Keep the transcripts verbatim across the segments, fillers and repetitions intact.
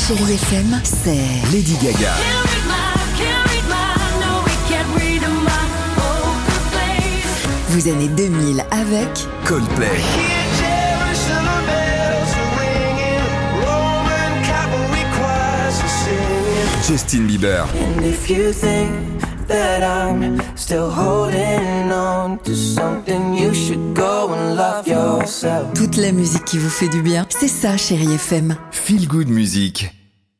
Chérie F M, c'est Lady Gaga. Vos années deux mille avec Coldplay. Justin Bieber. And if you think that I'm still holding on to something, you should go and love yourself. toute la musique qui vous fait du bien. C'est ça, Chérie F M. Feel Good Music.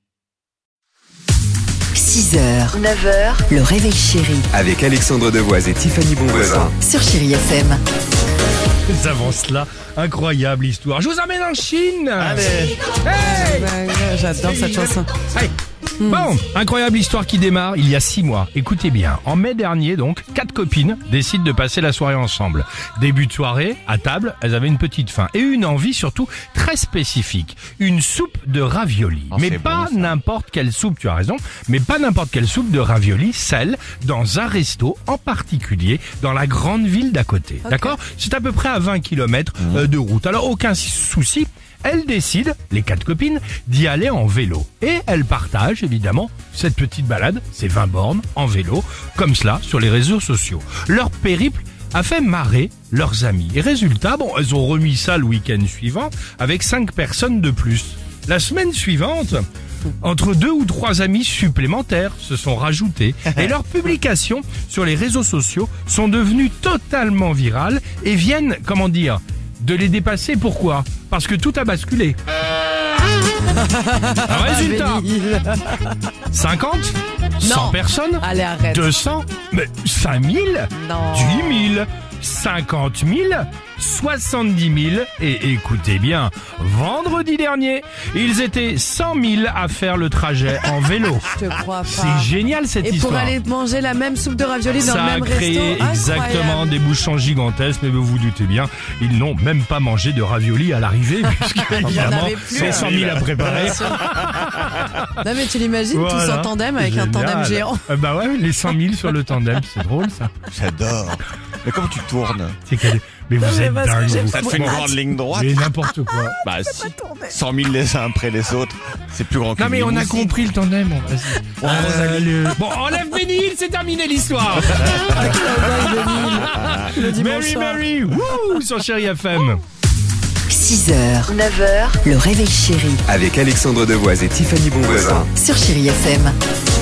six heures, neuf heures, le réveil chéri Avec Alexandre Devoise et Tiffany Bonvoisin. sur Chérie F M. Nous avons cela, incroyable histoire. Je vous emmène en Chine. Allez. Hey. J'adore cette chanson. Hey. Bon, incroyable histoire qui démarre il y a six mois. Écoutez bien, en mai dernier donc, quatre copines décident de passer la soirée ensemble. Début de soirée, à table, elles avaient une petite faim et une envie surtout très spécifique. Une soupe de ravioli. Oh, mais c'est pas bon, ça. n'importe quelle soupe, tu as raison, mais pas n'importe quelle soupe de ravioli, celle dans un resto en particulier dans la grande ville d'à côté. D'accord ? C'est à peu près à vingt kilomètres euh, de route. Alors aucun souci. Elles décident, les quatre copines, d'y aller en vélo. Et elles partagent, évidemment, cette petite balade, ces vingt bornes, en vélo, comme cela, sur les réseaux sociaux. Leur périple a fait marrer leurs amis. Et résultat, bon, elles ont remis ça le week-end suivant, avec cinq personnes de plus. La semaine suivante, entre deux ou trois amis supplémentaires se sont rajoutés. Et leurs publications sur les réseaux sociaux sont devenues totalement virales et viennent, comment dire, de les dépasser. Pourquoi ? Parce que tout a basculé. Un résultat, cinquante, cent Non. personnes, Allez, arrête. deux cents, mais cinq mille, Non. dix mille, cinquante mille, soixante-dix mille et écoutez bien, vendredi dernier, ils étaient cent mille à faire le trajet en vélo. Je te crois pas. C'est génial cette Et pour histoire. aller manger la même soupe de ravioli dans Ça le a même créé resto. exactement Incroyable. des bouchons gigantesques, mais vous vous doutez bien, ils n'ont même pas mangé de ravioli à l'arrivée, puisque évidemment, avait plus. c'est cent mille à préparer. Non mais tu l'imagines tous Voilà. en tandem avec un Génial. tandem géant. Euh, bah ouais, les cent mille sur le tandem, c'est drôle ça. J'adore. Mais comment tu tournes? C'est qu'elle- Mais vous mais êtes parce que dingue. j'aime vous. Ça te fait une Moi, grande ligne droite? Mais n'importe quoi. Bah si. cent mille les uns après les autres. C'est plus grand que Non mais on a compris le tandem. Bon, vas-y. Euh, le- bon, enlève Bénil, c'est terminé l'histoire. Le dimanche Mary soir. Mary, wouh, sur Chérie F M. six heures, neuf heures, le réveil chéri Avec Alexandre Devoise et Tiffany Bonvoisin. sur Chérie F M.